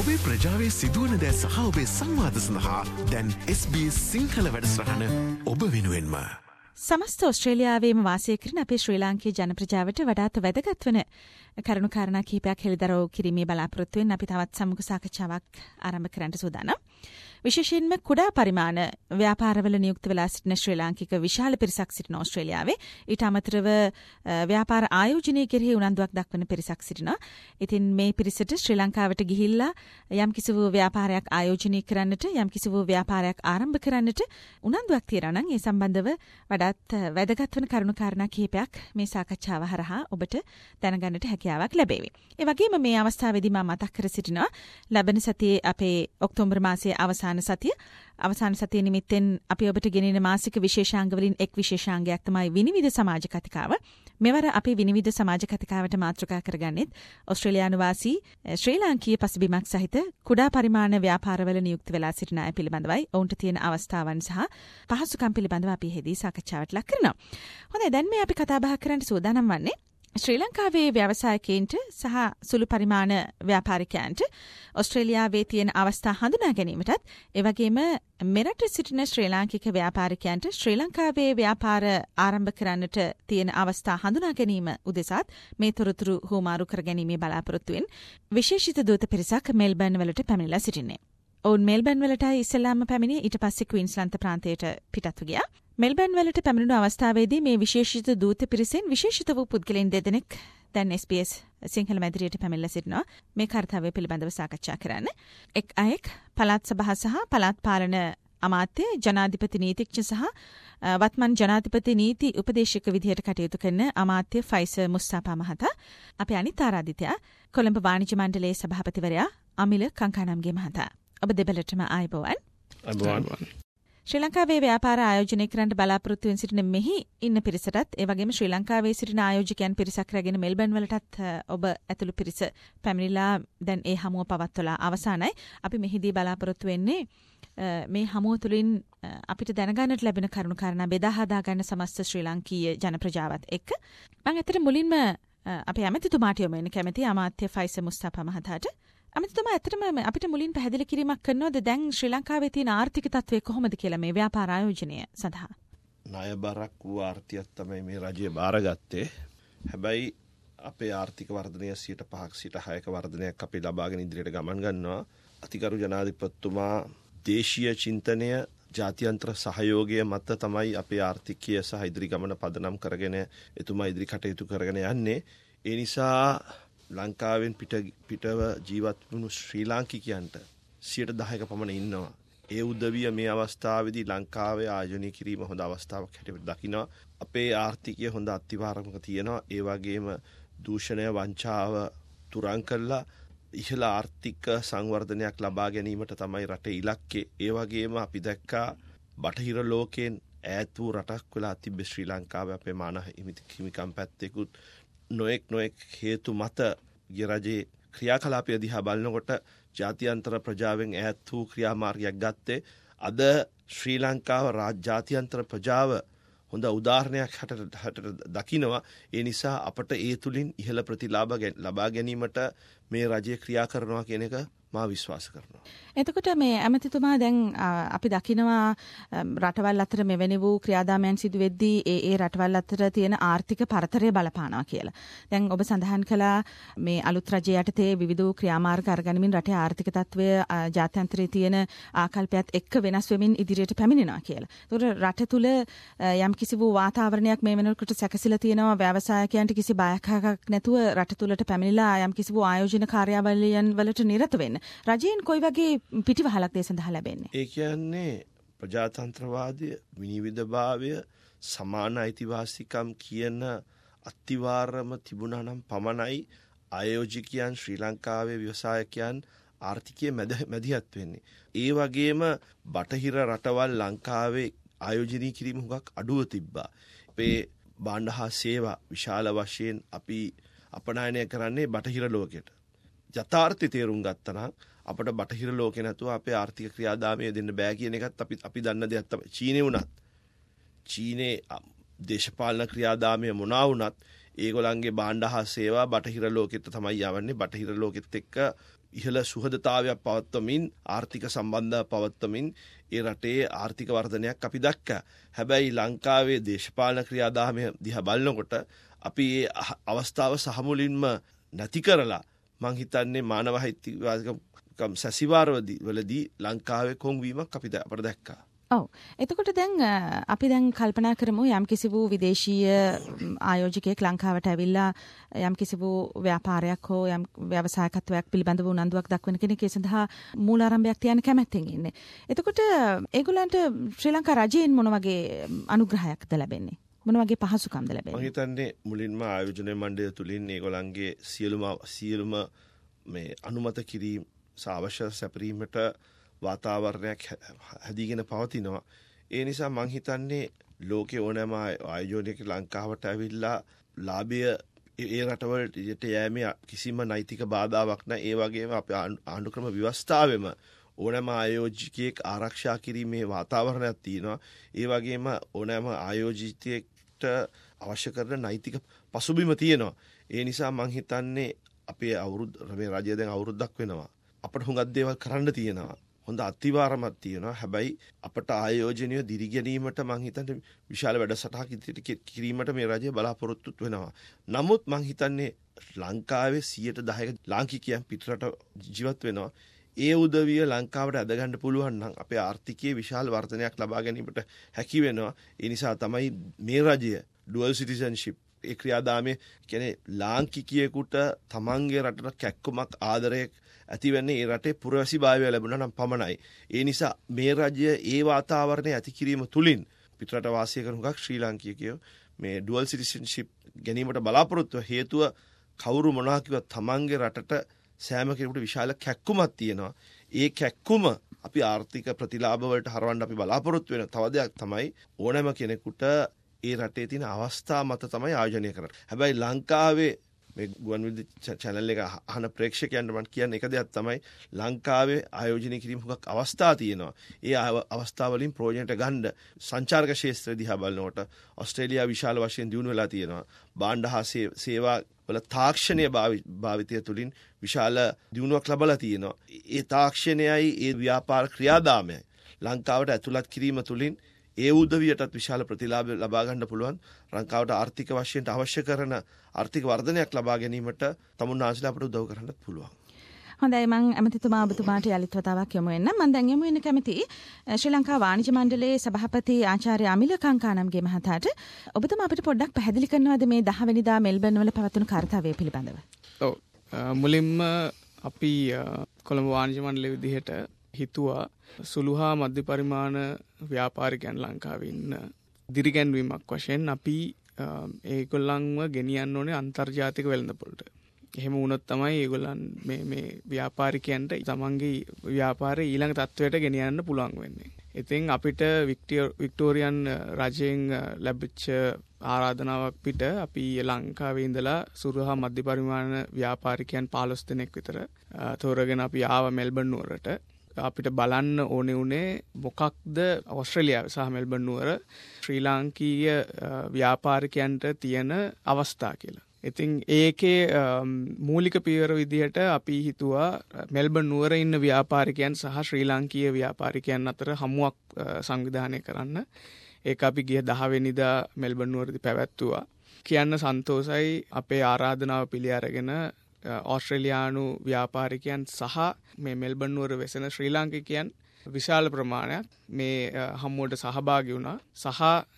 ඔබේ ප්‍රජාවේ සිදුවන දෑ සහ ඔබේ සංවාද සඳහා දැන් SBS සිංහල වැඩසටහන ඔබ වෙනුවෙන්ම. සමස්ත ඔස්ට්‍රේලියාවේම වාසය කරන අපේ ශ්‍රී ලාංකීය ජන ප්‍රජාවට වඩාත් වැදගත් වන කරුණු කාරණා කිහිපයක් හෙළිදරව් කිරීමේ බලාපොරොත්තුවෙන් අපි තවත් සමුග සාකච්ඡාවක් ආරම්භ කරන්න සූදානම්. විශේෂයෙන්ම කුඩා පරිමාණ ව්‍යාපාරවල නියුක්ත වෙලා සිටින ශ්‍රී ලාංකික විශාල පිරිසක් සිටින ඕස්ට්‍රේලියාවේ ඊට අමතරව ව්‍යාපාර ආයෝජනය කෙරෙහි උනන්දුවක් දක්වන පිරිසක් සිටිනවා. ඉතින් මේ පිරිසට ශ්‍රී ලංකාවට ගිහිල්ලා යම්කිසි වූ ව්‍යාපාරයක් ආයෝජනය කරන්නට යම්කිසි වූ ව්‍යාපාරයක් ආරම්භ කරන්නට උනන්දුවක් තියෙනවා නම් ඒ සම්බන්ධව වඩාත් වැදගත් වන කරුණු කාරණා කිහිපයක් මේ සාකච්ඡාව හරහා ඔබට දැනගන්නට හැකියාවක් ලැබේවි. ඒ වගේම මේ අවස්ථාවේදී මම මතක් කර සිටිනවා ලැබෙන සතියේ අපේ ඔක්තෝබර් මාසයේ අවසාන සතිය නිමිත්තෙන් අපි ඔබට ගෙනෙන මාසික විශේෂාංගවලින් එක් විශේෂාංගයක් තමයි විනිවිද සමාජ කතිකාව. මෙවර අපි විනිවිද සමාජ කතිකාවට මාතෘකා කරගන්නෙත් ඔස්ට්‍රේලියානු වාසී ශ්‍රී ලාංකීය පසුබිමක් සහිත කුඩා පරිමාණ ව්‍යාපාරවල නියුක්ත වෙලා සිටින අය පිළිබඳවයි ඔවුන්ට තියෙන අවස්ථාවන් සහ පහසුකම් පිළිබඳව අපි හෙදී සාකච්ඡාවට ලක් කරනවා. හොඳයි, දැන් මේ අපි කතා බහ කරන්න සූදානම් වන්නේ ශ්‍රී ලංකාවේ ව්‍යවසායකයන්ට සහ සුළු පරිමාණ ව්‍යාපාරිකයන්ට ඔස්ට්‍රේලියාවේ තියෙන අවස්ථා හඳුනා ගැනීමටත් එවැගේම මෙරට සිටින ශ්‍රී ලාංකික ව්‍යාපාරිකයන්ට ශ්‍රී ලංකාවේ ව්‍යාපාර ආරම්භ කරන්නට තියෙන අවස්ථා හඳුනා ගැනීම උදෙසාත් මේ තොරතුරු හුවමාරු කර ගැනීමේ බලාපොරොත්තුවෙන් විශේෂිත දූත පිරිසක් මෙල්බර්න් වලට පැමිණලා සිටින්නේ. ඔවුන් මෙල්බර්න් වලටයි ඉස්සෙල්ලාම පැමිණි ඊට පස්සේ ක්වීන්ස්ලන්ත ප්‍රාන්තයට පිටත්ව ගියා. මෙල්බර්න් වලට පැමිණුණු අවස්ථාවේදී මේ විශේෂිත දූත පිරිසෙන් විශේෂිත වූ පුද්ගලයන් දෙදෙනෙක් දැන් SBS සිංහල මැදිරියට පැමිණලා සිටිනවා මේ කාර්යය පිළිබඳව සාකච්ඡා කරන්න. එක් අයෙක් පළාත් සභා සහ පළාත් පාලන අමාත්‍ය ජනාධිපති නීතිඥ සහ වත්මන් ජනාධිපති නීති උපදේශක විදිහට කටයුතු කරන අමාත්‍ය ෆයිසර් මුස්තාපා මහතා. අපේ අනිත් ආරාධිතයා කොළඹ වාණිජ්‍ය මණ්ඩලයේ සභාපතිවරයා අමිල කංකානම්ගේ මහතා. ඔබ දෙපළටම ආයුබෝවන්. ශ්‍රී ලංකාවේ ව්‍යාපාර ආයෝජනය කරන්න බලාපොරොත්තු වෙන සිටින මෙහි ඉන්න පිරිසටත් ඒ වගේම ශ්‍රී ලංකාවේ සිටින ආයෝජකයන් පිරිසක් රැගෙන මෙල්බර්න් වලටත් ඔබ ඇතුළු පිරිස පැමිණිලා දැන් ඒ හමුව පවත්වලා අවසానයි. අපි මෙහිදී බලාපොරොත්තු වෙන්නේ මේ හමුව තුළින් අපිට දැනගන්නට ලැබෙන කරුණු කාරණා බෙදා හදා ගන්න සමස්ත ශ්‍රී ලාංකීය ජන ප්‍රජාවත් එක්ක. මම ඇත්තට මුලින්ම අපේ ඇමතිතුමාට යොමු වෙන කැමති අමාත්‍ය ෆයිසර් මුස්තාපා මහතාට. අමිතතුමා ඇත්තටම අපිට මුලින් පැහැදිලි කිරීමක් කරනවද දැන් ශ්‍රී ලංකාවේ තියෙන ආර්ථික තත්ත්වය කොහොමද කියලා මේ ව්‍යාපාර ආයෝජනය සඳහා? ණය බරක් වූ ආර්ථිකයක් තමයි මේ රජය බාරගත්තේ. හැබැයි අපේ ආර්ථික වර්ධනය 5% 6% වර්ධනයක් අපි ලබාගෙන ඉදිරියට ගමන් ගන්නවා. අතිගරු ජනාධිපතිතුමා දේශීය චින්තනය ජාත්‍යන්තර සහයෝගය මත තමයි අපේ ආර්ථිකය සහ ඉදිරි ගමන පදනම් කරගෙන එතුමා ඉදිරි කටයුතු කරගෙන යන්නේ. ඒ නිසා ලංකාවෙන් පිටව ජීවත් වුණු ශ්‍රී ලාංකිකයන්ට 10% පමණ ඉන්නවා. ඒ උදවිය මේ අවස්ථාවේදී ලංකාවේ ආයෝජනය කිරීම හොඳ අවස්ථාවක් හැටියට දකිනවා. අපේ ආර්ථිකය හොඳ අත්විවරමක තියෙනවා. ඒ වගේම දූෂණය වංචාව තුරන් කළා ඉහළ ආර්ථික සංවර්ධනයක් ලබා ගැනීමට තමයි රටේ ඉලක්කය. ඒ වගේම අපි දැක්කා බටහිර ලෝකයෙන් ඈත් වූ රටක් වෙලා තිබෙ ශ්‍රී ලංකාවේ අපේ මානව හිමිකම් පැත්තෙකුත් නොඑක් හේතු මත රජයේ ක්‍රියාකලාපය දිහා බලනකොට ජාත්‍යන්තර ප්‍රජාවෙන් ඈත් වූ ක්‍රියාමාර්ගයක් ගත්තේ. අද ශ්‍රී ලංකාව ජාත්‍යන්තර ප්‍රජාව හොඳ උදාහරණයක් හැට දකිනවා. ඒ නිසා අපට ඒ තුලින් ඉහළ ප්‍රතිලාභ ලබා ගැනීමට මේ රජය ක්‍රියා කරනවා කියන එක මා විශ්වාස කරනවා. එතකොට මේ ඇමතිතුමා දැන් අපි දකිනවා රටවල් අතර මෙවැනි වූ ක්‍රියාදාමයන් සිදු වෙද්දී ඒ රටවල් අතර තියෙන ආර්ථික පරතරය බලපානවා කියලා. දැන් ඔබ සඳහන් කළා මේ අලුත් රජය යටතේ විවිධ වූ ක්‍රියාමාර්ග අරගනිමින් රටේ ආර්ථික තත්ත්වය ජාත්‍යන්තරයේ තියෙන ආකල්පයත් එක්ක වෙනස් වෙමින් ඉදිරියට පැමිණෙනවා කියලා. ඒතකොට රට තුල යම්කිසි වූ වාතාවරණයක් මේ වෙනකොට සැකසීලා තියෙනවා. ව්‍යවසායකයන්ට කිසි බයක් නැතුව රට තුලට පැමිණිලා යම්කිසි වූ ආයෝජන කාර්යාවලියන් වලට නිරත වෙන්න. රජයෙන් කොයි වගේ පිටිවහලක් දේ සඳහා ලැබෙන්නේ? ඒ කියන්නේ ප්‍රජාතන්ත්‍රවාදය, විනිවිදභාවය, සමාන අයිතිවාසිකම් කියන අත්තිවාරම තිබුණා නම් පමණයි ආයෝජකයන් ශ්‍රී ලංකාවේ ව්‍යවසායකයන් ආර්ථිකයේ මැදිහත් වෙන්නේ. ඒ වගේම බටහිර රටවල් ලංකාවේ ආයෝජනය කිරීම හුඟක් අඩුව තිබ්බා. අපේ භාණ්ඩ හා සේවා විශාල වශයෙන් අපි අපනයනය කරන්නේ බටහිර ලෝකෙට. යථාර්ථය තේරුම් ගත්තා නම් අපිට බටහිර ලෝකේ නැතුව අපේ ආර්ථික ක්‍රියාදාමය දෙන්න බෑ කියන එකත් අපි දන්න දෙයක් තමයි. චීනේ වුණත් චීනේ දේශපාලන ක්‍රියාදාමය මොනවා වුණත් ඒගොල්ලන්ගේ භාණ්ඩ හා සේවා බටහිර ලෝකෙට තමයි යවන්නේ. බටහිර ලෝකෙත් එක්ක ඉහළ සුහදතාවයක් පවත්වමින් ආර්ථික සම්බන්ධ පවත්වමින් ඒ රටේ ආර්ථික වර්ධනයක් අපි දැක්කා. හැබැයි ලංකාවේ දේශපාලන ක්‍රියාදාමය දිහා බලනකොට අපි ඒ අවස්ථාව සහමුලින්ම නැති කරලා මං හිතන්නේ මානව හිතවාදිකම් සැසිවාරවලදී ලංකාවේ කොංවීමක් අපිට දැක්කා. ඔව්. එතකොට දැන් අපි දැන් කල්පනා කරමු යම් කිසි වූ විදේශීය ආයෝජකයෙක් ලංකාවට ඇවිල්ලා යම් කිසි වූ ව්‍යාපාරයක් හෝ යම් ව්‍යවසායකත්වයක් පිළිබඳව උනන්දුවක් දක්වන කෙනෙක් ඒ සඳහා මූලාරම්භයක් තියන්න කැමැත්තෙන් ඉන්නේ. එතකොට ඒගොල්ලන්ට ශ්‍රී ලංකා රජයෙන් මොන වගේ අනුග්‍රහයක්ද ලැබෙන්නේ? මොන වගේ පහසුකම්ද ලැබෙන්නේ? මම හිතන්නේ මුලින්ම ආයෝජන මණ්ඩලය තුලින් ඒගොල්ලන්ගේ සියලුම මේ අනුමත කිරීම අවශ්‍ය සැපරීමට වාතාවරණයක් හැදීගෙන පවතිනවා. ඒ නිසා මං හිතන්නේ ලෝකේ ඕනෑම ආයෝජනයක ලංකාවට ඇවිල්ලා ලාභය ඒ රටවලට යෑමේ කිසිම නෛතික බාධාවක් නැහැ. ඒ වගේම අපේ ආණ්ඩුක්‍රම ව්‍යවස්ථාවෙම ඕනෑම ආයෝජකයෙක් ආරක්ෂා කිරීමේ වාතාවරණයක් තියෙනවා. ඒ වගේම ඕනෑම ආයෝජිතයෙක්ට අවශ්‍ය කරන නෛතික පසුබිම තියෙනවා. ඒ නිසා මං හිතන්නේ අපේ මේ රජය දැන් අවුරුද්දක් වෙනවා. අපට හුඟක් දේවල් කරන්න තියෙනවා. හොඳ අතිවාරමක් තියෙනවා. හැබැයි අපට ආයෝජනය දිරිගැනීමට මං හිතන්නේ විශාල වැඩසටහනක් ඉදිරියට කිරීමට මේ රජය බලාපොරොත්තු වෙනවා. නමුත් මං හිතන්නේ ලංකාවේ 10% ලාංකිකයන් පිටරට ජීවත් වෙනවා. ඒ උදවිය ලංකාවට ඇදගන්න පුළුවන් නම් අපේ ආර්ථිකයේ විශාල වර්ධනයක් ලබා ගැනීමට හැකි වෙනවා. ඒ නිසා තමයි මේ රජය ඩුවල් සිටිසන්ෂිප් ඒ ක්‍රියාදාමයේ කියන්නේ ලාංකිකයෙකුට තමන්ගේ රටට කැක්කුමක් ආදරයක් ඇති වෙන්නේ ඒ රටේ පුරවැසි භාවය ලැබුණා නම් පමණයි. ඒ නිසා මේ රජය ඒ වාතාවරණය ඇති කිරීම තුලින් පිටරට වාසය කරන හුඟක් ශ්‍රී ලාංකිකයෝ මේ ඩුවල් සිටිසන්ෂිප් ගැනීමට බලාපොරොත්තු හේතුව කවුරු මොනවා කිව්වත් තමන්ගේ රටට සෑම කෙනෙකුට විශාල කැක්කුමක් තියෙනවා. ඒ කැක්කුම අපි ආර්ථික ප්‍රතිලාභ වලට හරවන්න අපි බලාපොරොත්තු වෙන තව දෙයක් තමයි ඕනෑම කෙනෙකුට ඒ රටේ තියෙන අවස්ථා මත තමයි ආයෝජනය කරන්නේ. හැබැයි ලංකාවේ මේ ගුවන්විදුලි channel එක අහන ප්‍රේක්ෂකයන්ට මම කියන්නේ එක දෙයක් තමයි ලංකාවේ ආයෝජනය කිරීම හුඟක් අවස්ථා තියෙනවා. ඒ අවස්ථා වලින් ප්‍රයෝජනට ගන්න සංචාරක ක්ෂේත්‍රය දිහා බලනකොට ඕස්ට්‍රේලියාව විශාල වශයෙන් දියුණු වෙලා තියෙනවා. භාණ්ඩ හා සේවා වල තාක්ෂණීය භාවිතය තුලින් විශාල දියුණුවක් ලැබලා තියෙනවා. ඒ තාක්ෂණයයි ඒ ව්‍යාපාර ක්‍රියාදාමයයි ලංකාවට ඇතුළත් කිරීම තුලින් ඒ උදවියටත් විශාල ප්‍රතිලාභ ලබා ගන්න පුළුවන්. ලංකාවට ආර්ථික වශයෙන් අවශ්‍ය කරන ආර්ථික වර්ධනයක් ලබා ගැනීමට තමුන්නාන්සලා අපට උදව් කරන්නත් පුළුවන්. හොඳයි මම ඇමතිතුමා ඔබතුමාට යලිත් වතාවක් යමු වෙන්න. මම දැන් යමු වෙන කැමති ශ්‍රී ලංකා වාණිජ්‍ය මණ්ඩලයේ සභාපති ආචාර්ය අමිල කංකානම්ගේ මහතාට ඔබතුමා අපිට පොඩ්ඩක් පැහැදිලි කරනවාද මේ 10 වෙනිදා මෙල්බර්න් වල පැවතුණු කාර්යය පිළිබඳව? ඔව්. මුලින්ම අපි කොළඹ වාණිජ්‍ය මණ්ඩලයේ විදිහට හිතුවා සුළු හා මධ්‍ය පරිමාණ ව්‍යාපාරිකයන් ලංකාවේ ඉන්න දිරිගැන්වීමක් වශයෙන් අපි ඒගොල්ලන්ව ගෙනියන්න ඕනේ අන්තර්ජාතික වෙළඳපොළට. එහෙම වුණොත් තමයි ඒගොල්ලන් මේ ව්‍යාපාරිකයන්ට තමන්ගේ ව්‍යාපාරය ඊළඟ තත්වයට ගෙනියන්න පුළුවන් වෙන්නේ. ඉතින් අපිට වික්ටෝරියන් රජයෙන් ලැබිච්ච ආරාධනාවක් පිට අපි ලංකාවේ ඉඳලා සුළු හා මධ්‍ය පරිමාණ ව්‍යාපාරිකයන් 15 දෙනෙක් විතර තෝරගෙන අපි ආව මෙල්බර්න් නුවරට. අපිට බලන්න ඕනේ උනේ මොකක්ද ඕස්ට්‍රේලියාව සහ මෙල්බර්න් නුවර ශ්‍රී ලාංකීය ව්‍යාපාරිකයන්ට තියෙන අවස්ථා කියලා. ඉතින් ඒකේ මූලික පියවර විදිහට අපි හිතුවා මෙල්බර්න් නුවර ඉන්න ව්‍යාපාරිකයන් සහ ශ්‍රී ලාංකීය ව්‍යාපාරිකයන් අතර හමුවක් සංවිධානය කරන්න. ඒක අපි ගිය 10 වෙනිදා මෙල්බර්න් නුවරදී පැවැත්තුවා. කියන්න සන්තෝෂයි අපේ ආරාධනාව පිළි අරගෙන ඕස්ට්‍රේලියානු ව්‍යාපාරිකයන් සහ මේ මෙල්බර්න් නුවර වෙසෙන ශ්‍රී ලාංකිකයන් විශාල ප්‍රමාණයක් මේ හමුවට සහභාගී වුණා. සහ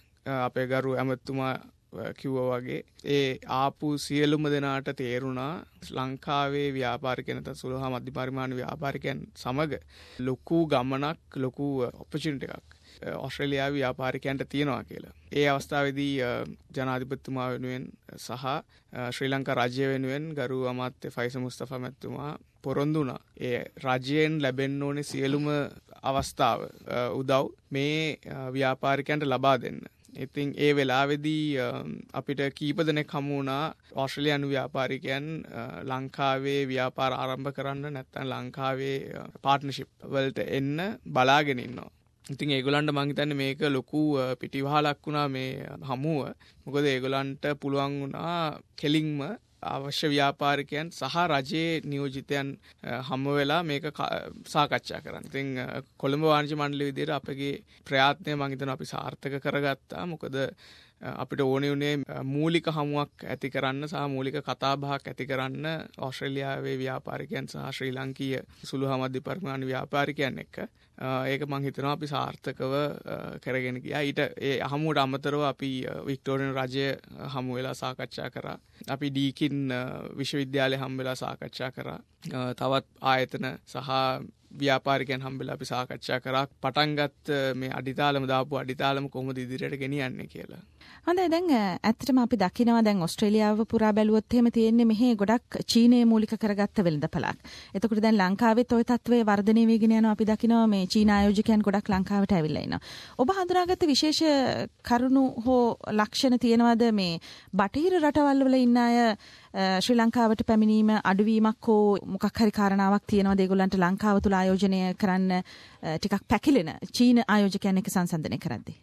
අපේ ගරු ඇමතුමා කිව්වා වගේ ඒ ආපු සියලුම දෙනාට තේරුණා ලංකාවේ ව්‍යාපාරිකයන් නැත්නම් සුළු හා මධ්‍ය පරිමාණ ව්‍යාපාරිකයන් සමග ලොකු ගමනක් ලොකු ඔපචුනිටි එකක් ඕස්ට්‍රේලියාවේ ව්‍යාපාරිකයන්ට තියෙනවා කියලා. ඒ අවස්ථාවේදී ජනාධිපතිතුමා වෙනුවෙන් සහ ශ්‍රී ලංකා රාජ්‍ය වෙනුවෙන් ගරු අමාත්‍ය ෆයිසල් මුස්තෆා මැතිතුමා පොරොන්දු වුණා. ඒ රාජ්‍යයෙන් ලැබෙන්න ඕනේ සියලුම අවස්ථාව උදව් මේ ව්‍යාපාරිකයන්ට ලබා දෙන්න. ඉතින් ඒ වෙලාවේදී අපිට කීප දෙනෙක් හමු වුණා ඕස්ට්‍රේලියානු ව්‍යාපාරිකයන් ලංකාවේ ව්‍යාපාර ආරම්භ කරන්න නැත්නම් ලංකාවේ පාර්ට්නර්ෂිප් වලට එන්න බලාගෙන ඉන්නවා. ඉතින් ඒගොල්ලන්ට මං හිතන්නේ මේක ලොකු පිටිවහලක් වුණා මේ හමුව. මොකද ඒගොල්ලන්ට පුළුවන් වුණා කෙලින්ම අවශ්‍ය ව්‍යාපාරිකයන් සහ රජයේ නියෝජිතයන් හමු වෙලා මේක සාකච්ඡා කරන්න. ඉතින් කොළඹ වාණිජ්‍ය මණ්ඩලය විදිහට අපගේ ප්‍රයත්නය මම හිතනවා අපි සාර්ථක කරගත්තා. මොකද අපිට ඕනේ උනේ මූලික හමුවක් ඇති කරන්න සහ මූලික කතාබහක් ඇති කරන්න ඕස්ට්‍රේලියාවේ ව්‍යාපාරිකයන් සහ ශ්‍රී ලංකීය සුළු හා මධ්‍ය පරිමාණ ව්‍යාපාරිකයන් එක්ක. ඒක මම හිතනවා අපි සාර්ථකව කරගෙන ගියා. ඊට ඒ හමුවට අමතරව අපි වික්ටෝරියන් රජය හමු වෙලා සාකච්ඡා කරා. අපි ඩීකින් විශ්වවිද්‍යාලය හමු වෙලා සාකච්ඡා කරා. තවත් ආයතන සහ ව්‍යාපාරිකයන් හම්බෙලා අපි සාකච්ඡා කරා. පටන් ගත්ත මේ අඩිතාලම දාපු අඩිතාලම කොහොමද ඉදිරියට ගෙනියන්නේ කියලා. හොඳයි, දැන් ඇත්තටම අපි දකිනවා දැන් ඕස්ට්‍රේලියාව පුරා බැලුවොත් එහෙම තියෙන්නේ මෙහි ගොඩක් චීනයේ මූලික කරගත්ත වෙළඳපළක්. එතකොට දැන් ලංකාවෙත් ওই තත්ත්වය වර්ධනය වෙගෙන යනවා. අපි දකිනවා මේ චීන ආයෝජකයන් ගොඩක් ලංකාවට ඇවිල්ලා ඉනවා. ඔබ හඳුනාගත්ත විශේෂ කරුණු හෝ ලක්ෂණ තියෙනවද මේ බටහිර රටවල් වල ඉන්න අය ශ්‍රී ලංකාවට පැමිණීම අඩුවීමක් හෝ මොකක් හරි කාරණාවක් තියෙනවද ඒගොල්ලන්ට ලංකාව තුල ආයෝජනය කරන්න ටිකක් පැකිලෙන චීන ආයෝජකයන් එක්ක සංසන්දනය කරද්දී?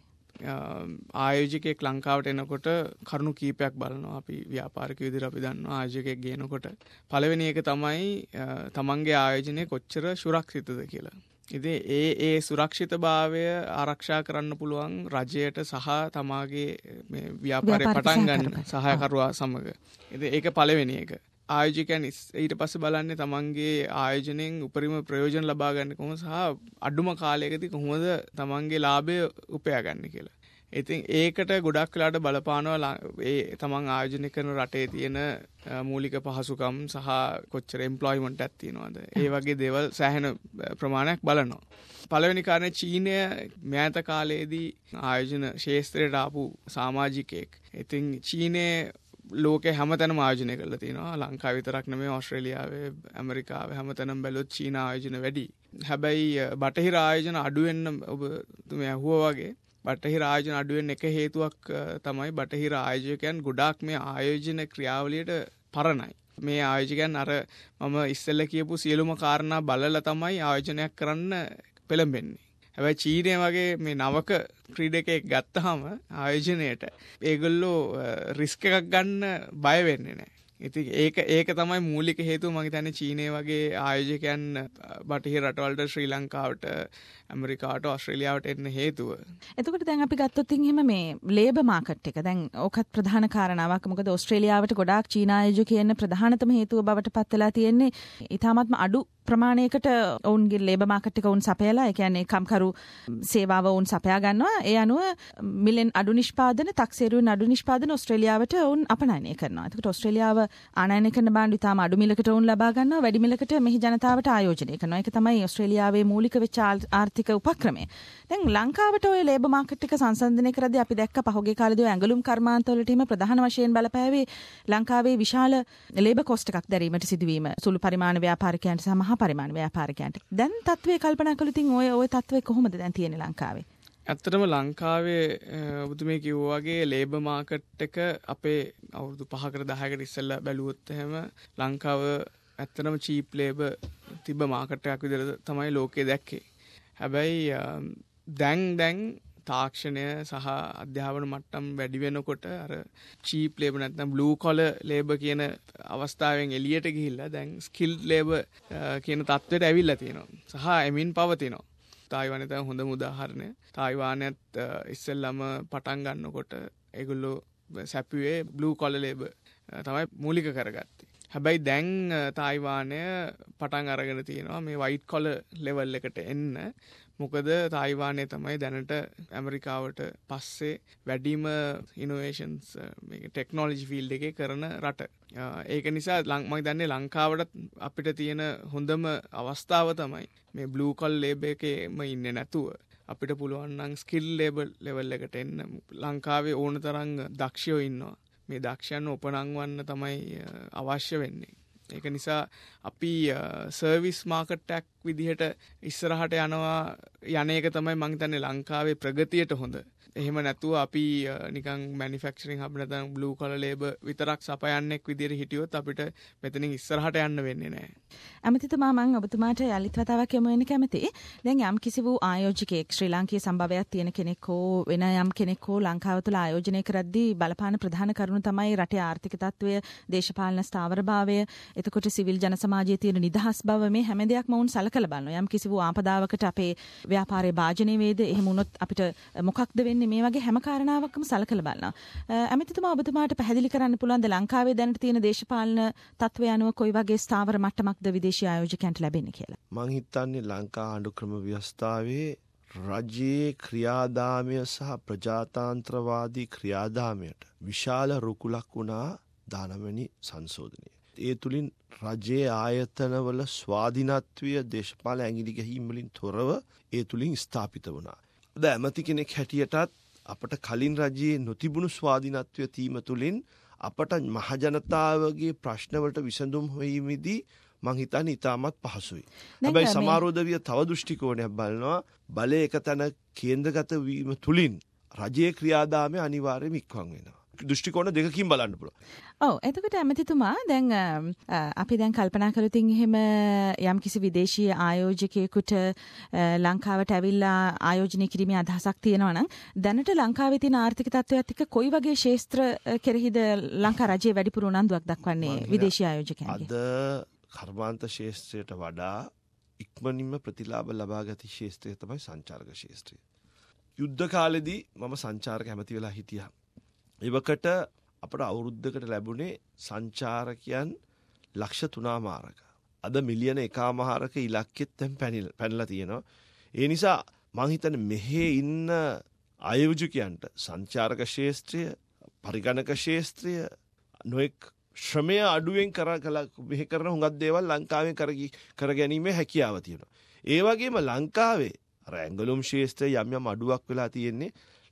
ආයෝජකයෙක් ලංකාවට එනකොට කරුණු කීපයක් බලනවා. අපි ව්‍යාපාරික විදිහට අපි දන්නවා ආයෝජකයෙක් ගේනකොට පළවෙනි එක තමයි තමන්ගේ ආයෝජනය කොච්චර සුරක්ෂිතද කියලා. ඉතින් ඒ සුරක්ෂිතභාවය ආරක්ෂා කරන්න පුළුවන් රජයට සහ තමාගේ මේ ව්‍යාපාරය පටන් ගන්න සහායකරුවා සමග. ඉතින් ඒක පළවෙනි එක. ආයෝජකයන් ඊට පස්සේ බලන්නේ තමන්ගේ ආයෝජනයෙන් උපරිම ප්‍රයෝජන ලබා ගන්න කොහොමද සහ අඩුම කාලයකදී කොහොමද තමන්ගේ ලාභය උපයා ගන්න කියලා. ඉතින් ඒකට ගොඩක් වෙලාට බලපානවා ඒ තමන් ආයෝජනය කරන රටේ තියෙන මූලික පහසුකම් සහ කොච්චර එම්ප්ලොයිමන්ට් එකක් තියෙනවද. ඒ වගේ දේවල් සෑහෙන ප්‍රමාණයක් බලනවා. පළවෙනි කාරණේ චීනය මෑත කාලයේදී ආයෝජන ශාස්ත්‍රයට ආපු සමාජිකයෙක්. ඉතින් චීනයේ ලෝකේ හැමතැනම ආයෝජනය කරලා තියෙනවා. ලංකාව විතරක් නෙමෙයි ඕස්ට්‍රේලියාවේ ඇමරිකාවේ හැමතැනම බැලුවොත් චීන ආයෝජන වැඩි. හැබැයි බටහිර ආයෝජන අඩු වෙන්න ඔබතුමේ අහුවා වගේ බටහිර ආයෝජන අඩු වෙන්න එක හේතුවක් තමයි බටහිර ආයෝජකයන් ගොඩාක් මේ ආයෝජන ක්‍රියාවලියට පරණයි. මේ ආයෝජකයන් අර මම ඉස්සෙල්ලා කියපු සියලුම කාරණා බලලා තමයි ආයෝජනයක් කරන්න පෙළඹෙන්නේ. හැබැයි චීනය වගේ මේ නවක ක්‍රීඩකයෙක් ගත්තාම ආයෝජනයට ඒගොල්ලෝ රිස්ක් එකක් ගන්න බය වෙන්නේ නැහැ. ඉතින් ඒක තමයි මූලික හේතුව මම හිතන්නේ චීනය වගේ ආයෝජකයන් බටහිර රටවලට ශ්‍රී ලංකාවට ඇමරිකාවට ඕස්ට්‍රේලියාවට එන්න හේතුව. එතකොට දැන් අපි ගත්තොත් එහෙම මේ ලේබර් මාකට් එක දැන් ඕකත් ප්‍රධාන කාරණාවක්. මොකද ඕස්ට්‍රේලියාවට ගොඩාක් චීන ආයෝජකයන් ප්‍රධානතම හේතුව බවට පත් වෙලා තියෙන්නේ ඊටාත්ම අඩු ප්‍රමාණයකට ඔවුන්ගේ ලේබර් මාකට් එක ඔවුන් සපයලා ඒ කියන්නේ කම්කරු සේවාව ඔවුන් සපයා ගන්නවා. ඒ අනුව මිලෙන් අඩු නිෂ්පාදන තක්සේරුවෙන් අඩු නිෂ්පාදන ඕස්ට්‍රේලියාවට ඔවුන් අපනයනය කරනවා. එතකොට ඕස්ට්‍රේලියාව ආනයනය කරන බාණ්ඩු ඊටාම අඩු මිලකට ඔවුන් ලබා ගන්නවා. වැඩි මිලකට මෙහි ජනතාවට ආයෝජනය කරනවා. ඒක තමයි ඕස්ට්‍රේලියාවේ මූලික වෙච්ච ආර්ථික උපක්‍රමය. දැන් ලංකාවට ඔය ලේබර් මාකට් එක සංසන්දනය කරද්දී අපි දැක්ක පහුගිය කාලේදී ඇඟලුම් කර්මාන්තවලට හිම ප්‍රධාන වශයෙන් බලපෑවේ ලංකාවේ විශාල ලේබර් කොස්ට් එකක් දැරීමට සිදුවීම සුළු පරිමාණ ව්‍යාපාරිකයන්ට සහ මහා පරිමාණ ව්‍යාපාරිකයන්ට. දැන් තත්ත්වය කල්පනා කළොත් ඔය තත්ත්වය කොහොමද දැන් තියෙන්නේ ලංකාවේ? ඇත්තටම ලංකාවේ ඔබතුමේ කිව්වා වගේ ලේබර් මාකට් එක අපේ අවුරුදු 5කට 10කට ඉස්සෙල්ලා බැලුවොත් එහෙම ලංකාව ඇත්තටම චීප් ලේබර් තිබ්බ මාකට් එකක් විදිහට තමයි ලෝකේ දැක්කේ. හැබැයි දැන් තාක්ෂණය සහ අධ්‍යාපන මට්ටම් වැඩි වෙනකොට අර චීප් ලේබර් නැත්නම් බ්ලූ කොලර් ලේබර් කියන අවස්ථාවෙන් එළියට ගිහිල්ලා දැන් ස්කිල්ඩ් ලේබර් කියන තත්ත්වයට ඇවිල්ලා තියෙනවා. සහ එමින් පවතිනවා. තායිවානයේ තමයි හොඳම උදාහරණය. තායිවානයත් ඉස්සෙල්ලාම පටන් ගන්නකොට ඒගොල්ලෝ සැපුවේ බ්ලූ කොලර් ලේබර් තමයි මූලික කරගත්තේ. හැබැයි දැන් තායිවානය පටන් අරගෙන තියෙනවා මේ වයිට් කොලර් ලෙවල් එකට එන්න. මොකද තායිවානය තමයි දැනට ඇමරිකාවට පස්සේ වැඩිම ඉනෝවේෂන්ස් මේ ටෙක්නොලොජි ෆීල්ඩ් එකේ කරන රට. ඒක නිසා මම දන්නේ ලංකාවට අපිට තියෙන හොඳම අවස්ථාව තමයි මේ බ්ලූ කොලර් ලේබර් එකේම ඉන්නේ නැතුව අපිට පුළුවන් නම් ස්කිල් ලේබර් ලෙවල් එකට එන්න. ලංකාවේ ඕන තරම් දක්ෂයෝ ඉන්නවා. මේ දක්ෂයන් උපනංවන්න තමයි අවශ්‍ය වෙන්නේ. ඒක නිසා අපි සර්විස් මාකට් එකක් විදිහට ඉස්සරහට යනවා යන එක තමයි මම හිතන්නේ ලංකාවේ ප්‍රගතියට හොඳ. එහෙම නැතුව අපි නිකන් මැනිෆැක්චරින් හබ් නැත්නම් බ්ලූ කලර් ලේබල් විතරක් සපයන්නෙක් විදිහට හිටියොත් අපිට මෙතනින් ඉස්සරහට යන්න වෙන්නේ නැහැ. ඇමතිතුමා මම ඔබතුමාට යලිත් වතාවක් යමු වෙන කැමතියි. දැන් යම් කිසි වූ ආයෝජකයෙක් ශ්‍රී ලාංකීය සම්භාවයක් තියෙන කෙනෙක් හෝ වෙන යම් කෙනෙක් හෝ ලංකාව තුළ ආයෝජනය කරද්දී බලපාන ප්‍රධාන කරුණු තමයි රටේ ආර්ථික තත්ත්වය, දේශපාලන ස්ථාවරභාවය, එතකොට සිවිල් ජන සමාජයේ තියෙන නිදහස් බව මේ හැම දෙයක්ම වුන් සලකලා බලනවා. යම් කිසි වූ ආපදාවකට අපේ ව්‍යාපාරයේ භාජනය වේද, එහෙම වුණොත් අපිට මොකක්ද වෙන්නේ, මේ වගේ හැම කාරණාවක්ම සලකලා බලනවා. ඇමතිතුමා ඔබතුමාට පැහැදිලි කරන්න පුළුවන්ද ලංකාවේ දැනට තියෙන දේශපාලන තත්ත්වය අනුව කොයි වගේ ස්ථාවර මට්ටමක්ද විදේශීය ආයෝජකයන්ට ලැබෙන්නේ කියලා? මං හිතන්නේ ලංකා ආණ්ඩු ක්‍රම ව්‍යවස්ථාවේ රජයේ ක්‍රියාදාමය සහ ප්‍රජාතාන්ත්‍රවාදී ක්‍රියාදාමයට විශාල රුකුලක් වුණා 19 වෙනි සංශෝධනය. ඒ තුලින් රජයේ ආයතනවල ස්වාධීනත්වය දේශපාලන ඇඟිලි ගැහිම් වලින් තොරව ඒ තුලින් ස්ථාපිත වුණා. අද ඇමති කෙනෙක් හැටියටත් අපට කලින් රජයේ නොතිබුණු ස්වාධීනත්වය තීම තුලින් අපට මහජනතාවගේ ප්‍රශ්නවලට විසඳුම් හොයීමේදී මං හිතන්නේ ඉතාමත් පහසුයි. හැබැයි සමාරෝධවිය තව දෘෂ්ටි කෝණයක් බලනවා. බලය එක තැන කේන්ද්‍රගත වීම තුලින් රජයේ ක්‍රියාදාමය අනිවාර්යයෙන්ම ඉක්මන් වෙනවා. දෘෂ්ටි කෝණ දෙකකින් බලන්න පුළුවන්. ඔව් එතකොට ඇමතිතුමා දැන් අපි දැන් කල්පනා කළොත් එහෙම යම් කිසි විදේශීය ආයෝජකයෙකුට ලංකාවට ඇවිල්ලා ආයෝජනය කිරීමේ අදහසක් තියෙනවා නම් දැනට ලංකාවේ තියෙන ආර්ථික තත්ත්වයත් එක්ක කොයි වගේ ක්ෂේත්‍ර කෙරෙහිද ලංකා රජයේ වැඩිපුර උනන්දුවක් දක්වන්නේ විදේශීය ආයෝජකයන්ගේ? අද කර්මාන්ත ක්ෂේත්‍රයට වඩා ඉක්මනින්ම ප්‍රතිලාභ ලබාගත ක්ෂේත්‍රය තමයි සංචාරක ක්ෂේත්‍රය. යුද්ධ කාලෙදී මම සංචාරක ඇමති වෙලා හිටියා. එවකට අපට අවුරුද්දකට ලැබුණේ සංචාරකයන් ලක්ෂ 3මාරක. අද මිලියන 1මාරක ඉලක්කෙත් දැන් පැනලා තියෙනවා. ඒ නිසා මං හිතන්නේ මෙහි ඉන්න ආයෝජකයන්ට සංචාරක ක්ෂේත්‍රය, පරිගණක ක්ෂේත්‍රය නොඑක් ශ්‍රමය අඩුවෙන් මෙහි කරන හුඟක් දේවල් ලංකාවෙන් කර ගැනීමේ හැකියාව තියෙනවා. ඒ වගේම ලංකාවේ අර ඇංගලුම් ක්ෂේත්‍රය යම් අඩුවක් වෙලා තියෙන්නේ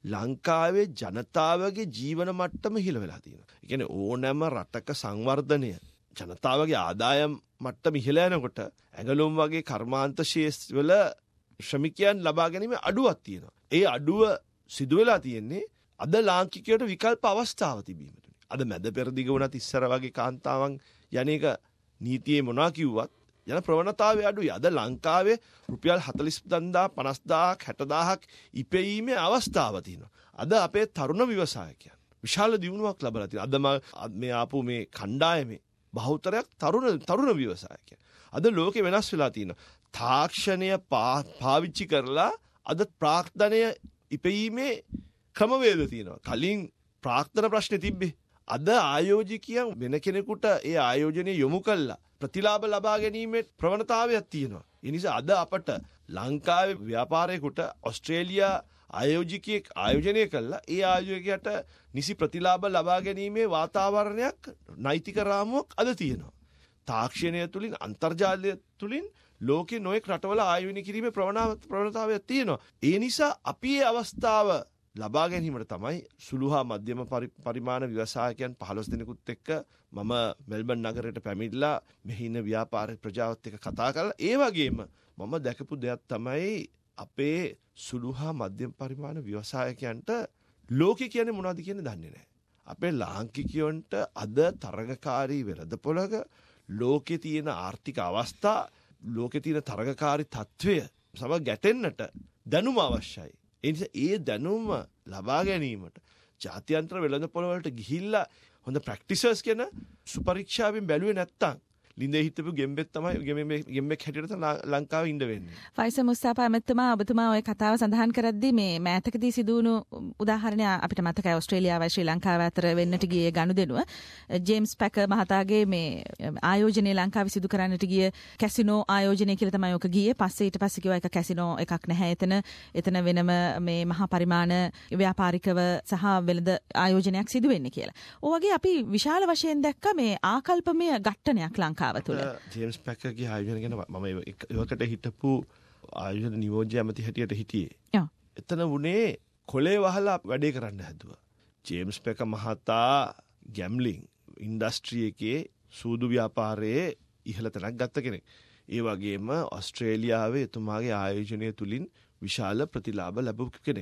ලංකාවේ ජනතාවගේ ජීවන මට්ටම ඉහළ වෙලා තියෙනවා. ඒ කියන්නේ ඕනෑම රටක සංවර්ධනය ජනතාවගේ ආදායම් මට්ටම ඉහළ යනකොට ඇඟලුම් වගේ කර්මාන්ත ක්ෂේත්‍රවල ශ්‍රමිකයන් ලබා ගැනීම අඩුවක් තියෙනවා. ඒ අඩුව සිදු වෙලා තියෙන්නේ අද ලාංකිකයට විකල්ප අවස්ථාව තිබීම. අද මැද පෙරදිග වුණත් ඉස්සර වගේ කාන්තාවන් යන්නේක නීතියේ මොනවා කිව්වත් යන ප්‍රවණතාවය අඩුයි. අද ලංකාවේ රුපියල් 40000 50000 60000ක් ඉපෙීමේ අවස්ථාව තියෙනවා. අද අපේ තරුණ ව්‍යවසායකයන් විශාල දියුණුවක් ලබලා තියෙනවා. අද මේ ආපු මේ කණ්ඩායමේ බහුතරයක් තරුණ ව්‍යවසායකයන්. අද ලෝකෙ වෙනස් වෙලා තියෙනවා. තාක්ෂණය පාවිච්චි කරලා අද ප්‍රාක්‍ධනය ඉපෙීමේ ක්‍රමවේද තියෙනවා. කලින් ප්‍රාක්‍ධන ප්‍රශ්නේ තිබ්බේ. අද ආයෝජකයන් වෙන කෙනෙකුට ඒ ආයෝජනය යොමු කළා ප්‍රතිලාභ ලබා ගැනීමේ ප්‍රවණතාවයක් තියෙනවා. ඒ නිසා අද අපට ලංකාවේ ව්‍යාපාරයකට ඕස්ට්‍රේලියා ආයෝජකයෙක් ආයෝජනය කළා ඒ ආයෝජකයට නිසි ප්‍රතිලාභ ලබා ගැනීමේ වාතාවරණයක් නෛතික රාමුවක් අද තියෙනවා. තාක්ෂණය තුලින් අන්තර්ජාලය තුලින් ලෝකේ නොයෙක් රටවල ආයෝජනය කිරීමේ ප්‍රවණතාවයක් තියෙනවා. ඒ නිසා අපි මේ අවස්ථාව ලබා ගැනීමට තමයි සුළු හා මධ්‍යම පරිමාණ ව්‍යවසායකයන් 15 දෙනෙකුත් එක්ක මම මෙල්බන් නගරයට පැමිණිලා මෙහි ඉන්න ව්‍යාපාර ප්‍රජාවත් එක්ක කතා කරලා ඒ වගේම මම දැකපු දෙයක් තමයි අපේ සුළු හා මධ්‍යම පරිමාණ ව්‍යවසායකයන්ට ලෝකේ කියන්නේ මොනවද කියන්නේ දන්නේ නැහැ. අපේ ලාංකිකයන්ට අද තරගකාරී වෙළඳපොළක ලෝකේ තියෙන ආර්ථික අවස්ථා, ලෝකේ තියෙන තරගකාරී තත්ත්වය සමග ගැටෙන්නට දැනුම අවශ්‍යයි. ඒ නිසා ඒ දැනුම ලබා ගැනීමට ජාත්‍යන්තර වෙළඳපොළ වලට ගිහිල්ලා හොඳ ප්‍රැක්ටිසර්ස් කියන සුපරීක්ෂාවෙන් බැලුවේ නැත්තම් ලිඳේ හිටපු ගෙම්බෙක් තමයි ගෙම්බෙක් හැටියට ලංකාවේ ඉන්න වෙන්නේ. ෆයිසල් මුස්තාෆා ඇමතිතුමා ඔබතුමා ওই කතාව සඳහන් කරද්දී මේ මෑතකදී සිදු වුණු උදාහරණයක් අපිට මතකයි ඕස්ට්‍රේලියාවයි ශ්‍රී ලංකාව අතර වෙන්නට ගියේ ගනුදෙනුව. ජේම්ස් පැකර් මහතාගේ මේ ආයෝජනය ලංකාවේ සිදු කරන්නට ගිය කැසිනෝ ආයෝජනය කියලා තමයි ඔක ගියේ. ඊට පස්සේ කිව්වා ඒක කැසිනෝ එකක් නැහැ එතන වෙනම මේ මහා පරිමාණ ව්‍යාපාරිකව සහ වෙළඳ ආයෝජනයක් සිදු වෙන්නේ කියලා. ඔය වගේ අපි විශාල වශයෙන් දැක්ක මේ ආකල්පමය ඝට්ටනයක් ලංකාව ජේම්ස් පැකර්ගේ ආයෝජන ගැන මම ඒවකට හිටපු ආයෝජන නියෝජ්‍ය ඇමති හැටියට හිටියේ. එතන වුණේ කොලේ වහලා වැඩේ කරන්න හැදුවා. ජේම්ස් පැකර් මහතා ගැම්ලින් ඉන්ඩස්ට්‍රි එකේ සූදු ව්‍යාපාරයේ ඉහළ තැනක් ගත්ත කෙනෙක්. ඒ වගේම ඕස්ට්‍රේලියාවේ එතුමාගේ ආයෝජනය තුලින් විශාල ප්‍රතිලාභ ලැබපු කෙනෙක්.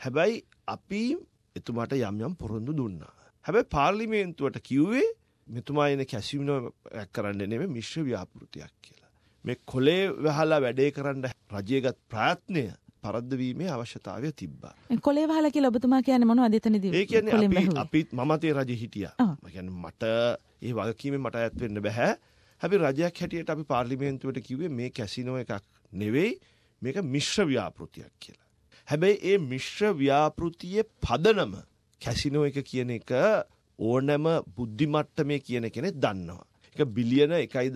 හැබැයි අපි එතුමාට යම් යම් පොරොන්දු දුන්නා. හැබැයි පාර්ලිමේන්තුවට කිව්වේ මෙතුමා එන කැසිනෝ කරන්න නෙමෙයි මිශ්‍ර ව්‍යාපෘතියක් කියලා. මේ කොලේ වහලා වැඩේ කරන්න රජයේගත් ප්‍රයත්නය පරද්දවීමේ අවශ්‍යතාවය තිබ්බා. කොලේ වහලා කියලා ඔබතුමා කියන්නේ මොනවද එතනදී? ඒ කියන්නේ අපි මමතේ රජෙ හිටියා. ඒ කියන්නේ මට ඒ වගකීමෙන් මට අයත් වෙන්න බෑ. හැබැයි රජයක් හැටියට අපි පාර්ලිමේන්තුවට කිව්වේ මේ කැසිනෝ එකක් නෙවෙයි මේක මිශ්‍ර ව්‍යාපෘතියක් කියලා. හැබැයි ඒ මිශ්‍ර ව්‍යාපෘතියේ පදනම කැසිනෝ එක කියන එක ඕනෑම බුද්ධිමට්ටමේ කියන කෙනෙක් දන්නවා. ඒක බිලියන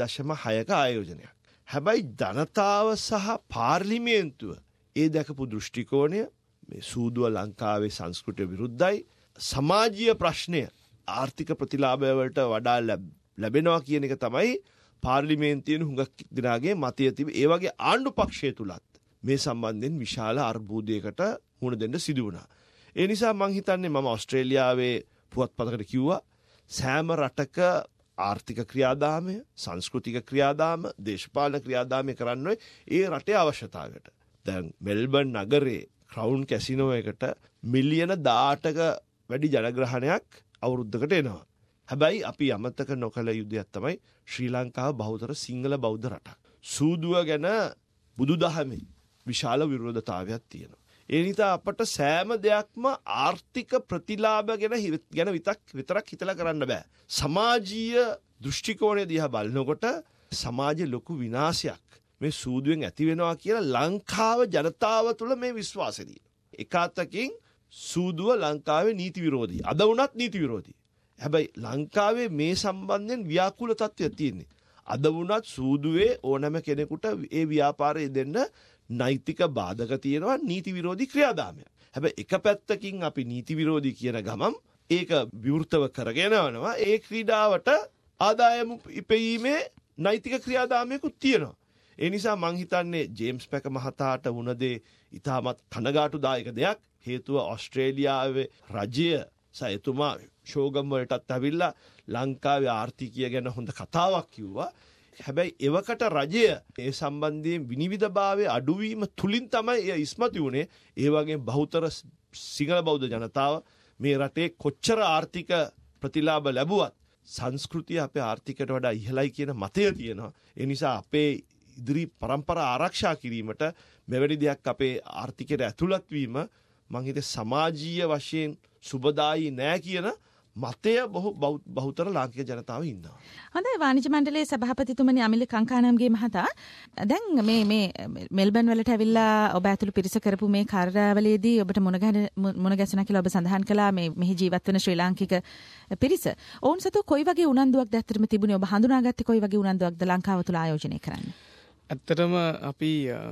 1.6ක ආයෝජනයක්. හැබැයි ජනතාව සහ පාර්ලිමේන්තුව ඒ දැකපු දෘෂ්ටි කෝණය මේ සූදුව ලංකාවේ සංස්කෘතිය විරුද්ධයි. සමාජීය ප්‍රශ්නය ආර්ථික ප්‍රතිලාභය වලට වඩා ලැබෙනවා කියන එක තමයි පාර්ලිමේන්තුවේ හුඟක් දිනාගේ මතය තිබේ. ඒ වගේ ආණ්ඩු පක්ෂය තුලත් මේ සම්බන්ධයෙන් විශාල අර්බුදයකට මුහුණ දෙන්න සිදු වුණා. ඒ නිසා මම හිතන්නේ මම ඕස්ට්‍රේලියාවේ පුවත්පතකට කිව්වා සෑම රටක ආර්ථික ක්‍රියාදාමය, සංස්කෘතික ක්‍රියාදාම, දේශපාලන ක්‍රියාදාමය කරන්න ඒ රටේ අවශ්‍යතාවයට. දැන් මෙල්බර්න් නගරේ ක්‍රවුන් කැසිනෝ එකට මිලියන 18ක වැඩි ජනග්‍රහණයක් අවුරුද්දකට එනවා. හැබැයි අපි අමතක නොකළ යුද්ධයක් තමයි ශ්‍රී ලංකාව බහුතර සිංහල බෞද්ධ රටක්. සූදුව ගැන බුදුදහමේ විශාල විරෝධතාවයක් තියෙනවා. ඒ නිසා අපට සෑම දෙයක්ම ආර්ථික ප්‍රතිලාභ ගැන විතරක් හිතලා කරන්න බෑ. සමාජීය දෘෂ්ටි කෝණය දිහා බලනකොට සමාජයේ ලොකු විනාශයක් මේ සූදුවෙන් ඇති වෙනවා කියලා ලංකාව ජනතාව තුළ මේ විශ්වාසය තියෙනවා. එක අතකින් සූදුව ලංකාවේ නීති විරෝධී. අද වුණත් නීති විරෝධී. හැබැයි ලංකාවේ මේ සම්බන්ධයෙන් ව්‍යාකූල තත්ත්වයක් තියෙන්නේ. අද වුණත් සූදුවේ ඕනෑම කෙනෙකුට ඒ ව්‍යාපාරය දෙන්න නෛතික බාධක තියෙනවා නීති විරෝධී ක්‍රියාදාමයක්. හැබැයි එක පැත්තකින් අපි නීති විරෝධී කියන ගමම් ඒක විවෘතව කරගෙන යනවා. ඒ ක්‍රීඩාවට ආදායම ඉපීමේ නෛතික ක්‍රියාදාමයකුත් තියෙනවා. ඒ නිසා මං හිතන්නේ ජේම්ස් පැක මහතාට වුණ දේ ඉතාමත් කනගාටුදායක දෙයක්. හේතුව ඕස්ට්‍රේලියාවේ රජය සහ එතුමා ෂෝගම් වලටත් ඇවිල්ලා ලංකාවේ ආර්ථිකය ගැන හොඳ කතාවක් කිව්වා. හැබැයි එවකට රජය ඒ සම්බන්ධයෙන් විනිවිදභාවයේ අඩුවීම තුලින් තමයි එය ඉස්මතු වුණේ. ඒ වගේ බහුතර සිංහල බෞද්ධ ජනතාව මේ රටේ කොච්චර ආර්ථික ප්‍රතිලාභ ලැබුවත් සංස්කෘතිය අපේ ආර්ථිකයට වඩා ඉහළයි කියන මතය තියෙනවා. ඒ නිසා අපේ ඉදිරි පරම්පරා ආරක්ෂා කිරීමට මෙවැනි දෙයක් අපේ ආර්ථිකයට ඇතුළත් වීම මං හිතේ සමාජීය වශයෙන් සුබදායී නෑ කියන මතය බහුතර ලාංකික ජනතාව ඉන්නවා. හොඳයි වාණිජ්‍ය මණ්ඩලයේ සභාපතිතුමනි අමිල කංකානම්ගේ මහතා දැන් මේ මෙල්බර්න් වලට ඇවිල්ලා ඔබ ඇතුළු පිරිස කරපු මේ කාර්යාවලියේදී ඔබට මුණ ගැසුණා කියලා ඔබ සඳහන් කළා මේ මෙහි ජීවත් වෙන ශ්‍රී ලාංකික පිරිස. ඔවුන් සතු කොයි වගේ උනන්දුවක්ද ඇත්තටම තිබුණේ? ඔබ හඳුනාගත්තේ කොයි වගේ උනන්දුවක්ද ලංකාව තුළ ආයෝජනය කරන්න? ඇත්තටම අපි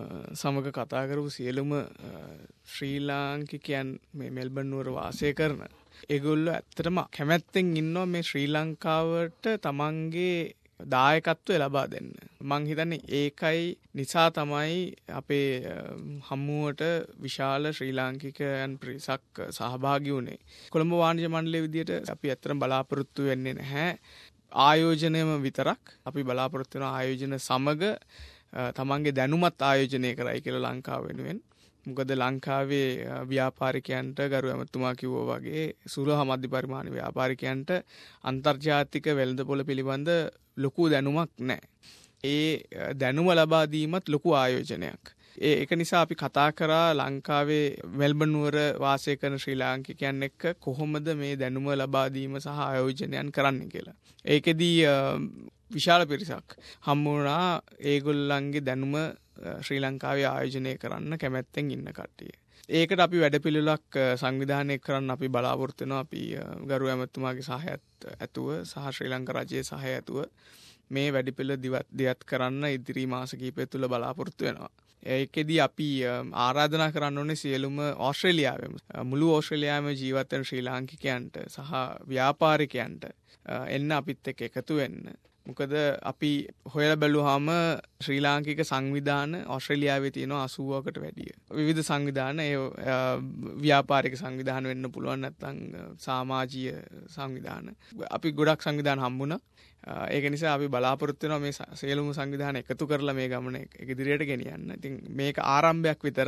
සමග කතා කරපු සියලුම ශ්‍රී ලාංකිකයන් මේ මෙල්බර්න් නුවර වාසය කරන ඒගොල්ලෝ ඇත්තටම කැමැත්තෙන් ඉන්නවා මේ ශ්‍රී ලංකාවට තමන්ගේ දායකත්වය ලබා දෙන්න. මං හිතන්නේ ඒකයි නිසා තමයි අපේ හමුවට විශාල ශ්‍රී ලාංකිකයන් පිරිසක් සහභාගී වුණේ. කොළඹ වාණිජ්‍ය මණ්ඩලයේ විදියට අපි ඇත්තටම බලාපොරොත්තු වෙන්නේ නැහැ ආයෝජනයම විතරක්. අපි බලාපොරොත්තු වෙන ආයෝජන සමග තමන්ගේ දැනුමත් ආයෝජනය කරයි කියලා ලංකාව වෙනුවෙන්. මොකද ලංකාවේ ව්‍යාපාරිකයන්ට ගරු ඇමතුමා කිව්වා වගේ සුලහ මධ්‍ය පරිමාණ ව්‍යාපාරිකයන්ට අන්තර්ජාතික වෙළඳපොළ පිළිබඳ ලොකු දැනුමක් නැහැ. ඒ දැනුම ලබා දීමත් ලොකු ආයෝජනයක්. ඒක නිසා අපි කතා කරා ලංකාවේ මෙල්බර්න් නුවර වාසය කරන ශ්‍රී ලාංකිකයන් එක්ක කොහොමද මේ දැනුම ලබා දීම සහ ආයෝජනයන් කරන්න කියලා. ඒකෙදී විශාල පිරිසක් හම්බ වුණා ඒගොල්ලන්ගේ දැනුම ශ්‍රී ලංකාවේ ආයෝජනය කරන්න කැමැත්තෙන් ඉන්න කට්ටිය. ඒකට අපි වැඩපිළිවෙලක් සංවිධානය කරන්න අපි බලාපොරොත්තු වෙනවා. අපි ගරු ඇමතුමාගේ සහයත් ඇතුව සහ ශ්‍රී ලංකා රජයේ සහය ඇතුව මේ වැඩපිළිවෙල දියත් කරන්න ඉදිරි මාස කිහිපය තුළ බලාපොරොත්තු වෙනවා. ඒකෙදී අපි ආරාධනා කරන්න ඕනේ සියලුම ඕස්ට්‍රේලියාවෙම මුළු ඕස්ට්‍රේලියාවෙම ජීවත් වෙන ශ්‍රී ලාංකිකයන්ට සහ ව්‍යාපාරිකයන්ට එන්න අපිත් එක්ක එකතු වෙන්න. මොකද අපි හොයලා බැලුවාම ශ්‍රී ලාංකික සංවිධාන ඕස්ට්‍රේලියාවේ තියෙනවා 80කට වැඩිය. විවිධ සංවිධාන ඒ ව්‍යාපාරික සංවිධාන වෙන්න පුළුවන් නැත්නම් සමාජීය සංවිධාන. අපි ගොඩක් සංවිධාන හම්බුණා. ඒක නිසා අපි බලාපොරොත්තු වෙනවා මේ සියලුම සංවිධාන එකතු කරලා මේ ගමන ඉදිරියට ගෙනියන්න. ඉතින් මේක ආරම්භයක් විතරයි.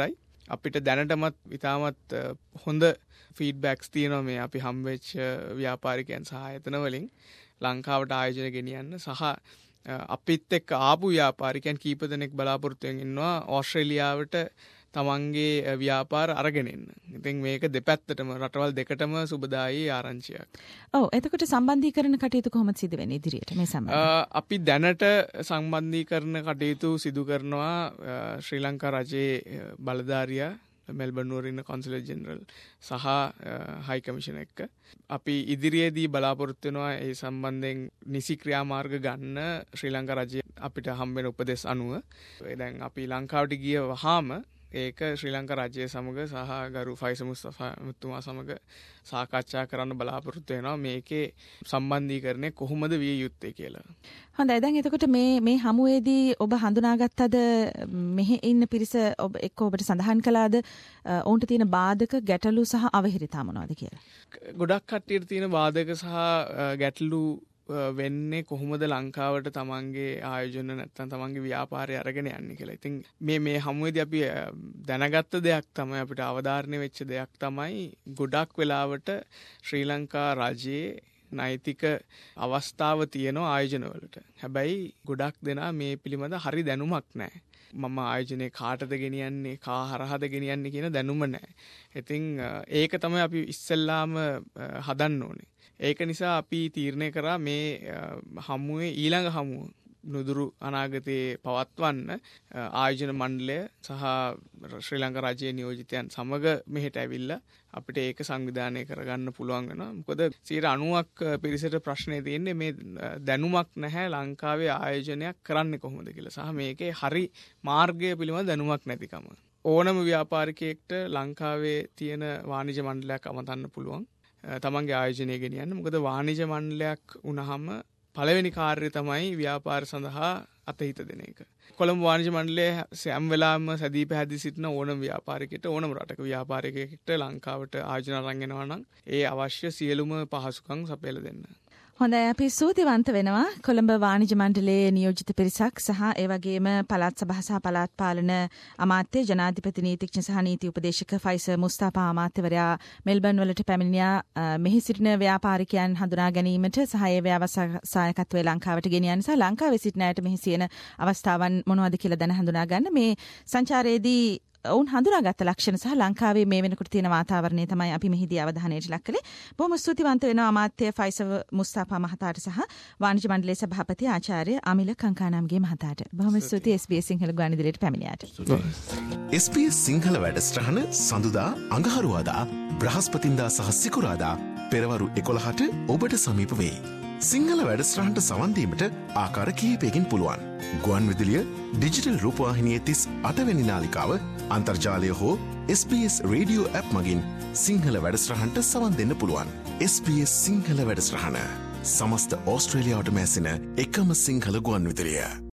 අපිට දැනටමත් ඉතාමත් හොඳ ෆීඩ්බැක්ස් තියෙනවා මේ අපි හම්වෙච්ච ව්‍යාපාරිකයන් සහ ආයතන වලින් ලංකාවට ආයෝජන ගෙනියන්න සහ අපිත් එක්ක ආපු ව්‍යාපාරිකයන් කීප දෙනෙක් බලාපොරොත්තු වෙමින් ඉන්නවා ඕස්ට්‍රේලියාවට තමන්ගේ ව්‍යාපාර අරගෙන එන්න. ඉතින් මේක දෙපැත්තටම රටවල් දෙකටම සුබදායී ආරංචියක්. ඔව් එතකොට සම්බන්ධීකරණ කටයුතු කොහොමද සිදු වෙන්නේ ඉදිරියට මේ සම්බන්ධයෙන්? අපි දැනට සම්බන්ධීකරණ කටයුතු සිදු කරනවා ශ්‍රී ලංකා රජයේ බලධාරියා මෙල්බන් නුවර ඉන්න කොන්සුලර් ජෙනරල් සහ හයි කමිෂනර් එක්ක අපි ඉදිරියේදී බලාපොරොත්තු වෙනවා ඒ සම්බන්ධයෙන් නිසි ක්‍රියාමාර්ග ගන්න ශ්‍රී ලංකා රජය අපිට හම්බෙන උපදෙස් අනුව. දැන් අපි ලංකාවට ගිය වහාම ඒක ශ්‍රී ලංකා රජය සමග සහ ගරු ෆයිසල් මුස්තෆා මුතුමා සමග සාකච්ඡා කරන්න බලාපොරොත්තු වෙනවා මේකේ සම්බන්ධීකරණය කොහොමද විය යුත්තේ කියලා. හොඳයි දැන් එතකොට මේ හමුවේදී ඔබ හඳුනාගත්තද මෙහි ඉන්න පිරිස ඔබ එක්ක ඔබට සඳහන් කළාද ඔවුන්ට තියෙන බාධක ගැටලු සහ අවහිරතා මොනවද කියලා? ගොඩක් කට්ටියට තියෙන බාධක සහ ගැටලු වෙන්නේ කොහොමද ලංකාවට තමන්ගේ ආයෝජන නැත්තම් තමන්ගේ ව්‍යාපාරය අරගෙන යන්නේ කියලා. ඉතින් මේ හමුවේදී අපි දැනගත්ත දෙයක් තමයි අපිට අවධාරණය වෙච්ච දෙයක් තමයි ගොඩක් වෙලාවට ශ්‍රී ලංකා රජයේ නෛතික අවස්ථාව තියෙන ආයෝජනවලට. හැබැයි ගොඩක් දෙනා මේ පිළිබඳ හරි දැනුමක් නැහැ. මම ආයෝජනයේ කාටද ගෙනියන්නේ කා හරහාද ගෙනියන්නේ කියන දැනුම නැහැ. ඉතින් ඒක තමයි අපි ඉස්සෙල්ලාම හදන්න ඕනේ. ඒක නිසා අපි තීරණය කරා මේ හමුවේ ඊළඟ හමුව නුදුරු අනාගතයේ පවත්වන්න ආයෝජන මණ්ඩලය සහ ශ්‍රී ලංකා රජයේ නියෝජිතයන් සමග මෙහෙට ඇවිල්ලා අපිට ඒක සංවිධානය කරගන්න පුළුවන් වෙනවා. මොකද 90% පිරිසට ප්‍රශ්නේ තියෙන්නේ මේ දැනුමක් නැහැ ලංකාවේ ආයෝජනයක් කරන්නේ කොහොමද කියලා. සහ මේකේ හරි මාර්ගය පිළිබඳ දැනුමක් නැතිකම. ඕනම ව්‍යාපාරිකයෙක්ට ලංකාවේ තියෙන වාණිජ මණ්ඩලයක් අමතන්න පුළුවන්. තමන්ගේ ආයෝජනය ගෙනියන්න. මොකද වාණිජ මණ්ඩලයක් වුණාම පළවෙනි කාර්යය තමයි ව්‍යාපාර සඳහා අතහිත දෙන එක. කොළඹ වාණිජ මණ්ඩලයේ සෑම වෙලාවෙම සැදී පැහැදී සිටින ඕනම ව්‍යාපාරිකයෙක්ට ඕනම රටක ව්‍යාපාරිකයෙක්ට ලංකාවට ආයෝජන අරන් එනවා නම් ඒ අවශ්‍ය සියලුම පහසුකම් සපයලා දෙන්න. හොඳයි අපි ස්තුතිවන්ත වෙනවා කොළඹ වාණිජ මණ්ඩලයේ නියෝජිත පිරිසක් සහ ඒ වගේම පළාත් සභා සහ පළාත් පාලන අමාත්‍ය ජනාධිපති නීතිඥ සහ නීති උපදේශක ෆයිසල් මුස්තාෆා අමාත්‍යවරයා මෙල්බන් වලට පැමිණියා මෙහි සිටින ව්‍යාපාරිකයන් හඳුනා ගැනීමට සහ ඒ ව්‍යවසායකත්වය ලංකාවට ගෙනියන්න සහ ලංකාවේ සිටින අයට මෙහි සියන අවස්ථාවන් මොනවද කියලා දැන හඳුනා ගන්න මේ සංචාරයේදී ඔවුන් හඳුනාගත්ත ලක්ෂණ සහ ලංකාවේ මේ වෙනකොට තියෙන වාතාවරණය තමයි අපි මෙහිදී අවධානයට ලක් කළේ. බොහොම ස්තුතිවන්ත වෙනවා අමාත්‍ය ෆයිසල් මුස්තාෆා මහතාට සහ වාණිජ මණ්ඩලයේ සභාපති ආචාර්ය අමිල කංකානාම්ගේ මහතාට. බොහොම ස්තුතියි SBS සිංහල ගුවන්විදුලියට පැමිණියාට. SBS සිංහල වැඩසටහන සඳුදා අඟහරුවාදා බ්‍රහස්පතින්දා සහ සිකුරාදා පෙරවරු 11ට ඔබට සමීප වේ. සිංහල වැඩසටහනට සවන් දීමට ආකාර කිහිපයකින් පුළුවන්. ගුවන්විදුලිය ඩිජිටල් රූපවාහිනියේ 38 වෙනි නාලිකාව අන්තර්ජාලය හෝ SBS රේඩියෝ ඇප් මගින් සිංහල වැඩසටහනට සවන් දෙන්න පුළුවන්. SBS සිංහල වැඩසටහන සමස්ත ඕස්ට්‍රේලියාවට මැසෙන එකම සිංහල ගුවන්විදුලිය.